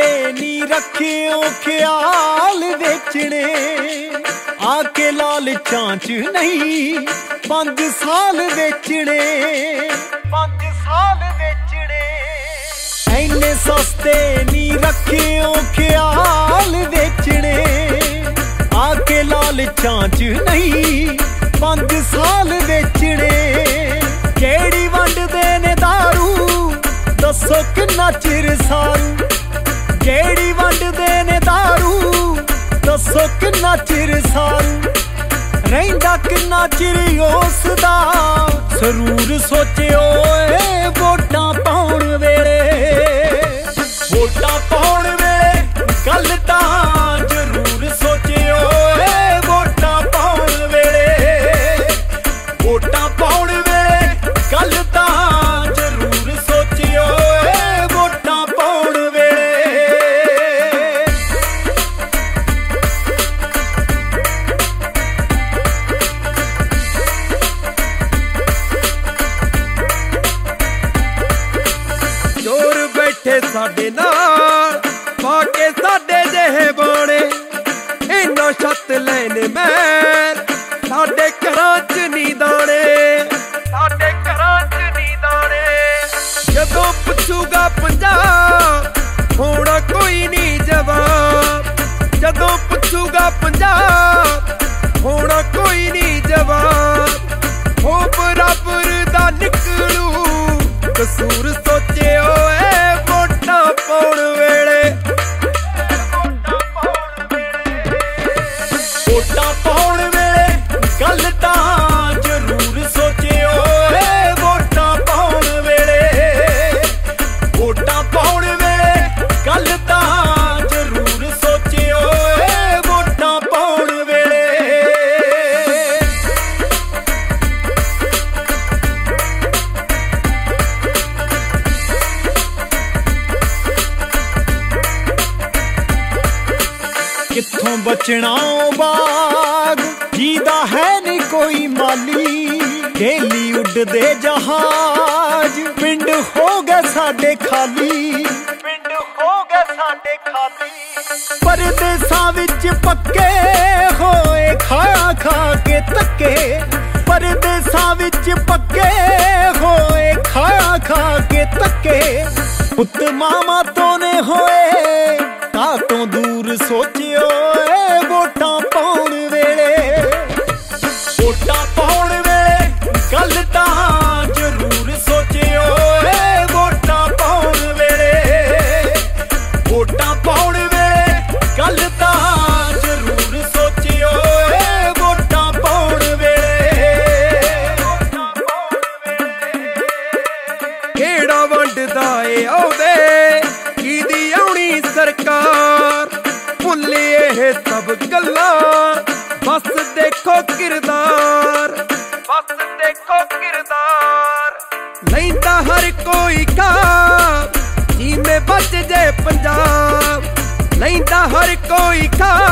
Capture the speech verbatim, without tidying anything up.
नी रखियो ख्याल वेचने आके लालचां च नहीं पंज साल वेचने पंज साल वेचने इन्ने सस्ते नी रखियो ख्याल वेचने आके लालचां च नहीं पंज साल वेचने केड़ी वंडदे ने दारू दसो किन्ना चिर सारू केड़ी वंडदे ने दारू दसो किन्ना चिर सारू रहिंदा किन्ना चिर उसदा जरूर सोचियो ए वोटां पाउण वेले वोटां पाउण वेले गल तां जरूर सोचियो ए वोटां पाउण वेले वोटां पाउण वेले गल तां जरूर सोचियो ए वोटां पाउण वेले चोर बैठे साडे नाल पाके साडे जेहे बाणे इन्ना छत लैने मैल साडे घरां च नी दाणे साडे घरां च नी दाणे जदों पुछूगा पंजाब होना कोई नी जवाब जदों पुछूगा पंजाब होना कोई नी जवाब हो बराबर दा निकलू कसूर सोचियो ए वोटां पाउण वेले वोटां पाउण वेले गल तां जरूर सोचियो ए वोटां पाउण वेले वोटां पाउण वेले गल तां जरूर सोचियो ए वोटां पाउण वेले कित्थों बचना बाग जीदा है नी कोई माली डेली उड़दे जहाज पिंड हो गए साडे खाली पिंड हो गए साडे खाली परदेसां विच पक्के होए खा खा के तक्के परदेसां विच पक्के होए खा खा के तक्के पुत मामा तो ने होए कातों दूर सोचियो ए वोटां पाउण वेले वोटां पाउण वेले गल तां जरूर सोचियो ए वोटां पाउण वेले वोटां पाउण वेले गल तां जरूर सोचियो ए वोटां पाउण वेले केड़ा वंडदा ए औदे कीदी आउणी सरकार भुल्ले ये सब गल्लां बस देखो किरदार बस देखो किरदार लैंदा हर कोई का जिवें बच जे पंजाब लैंदा हर कोई का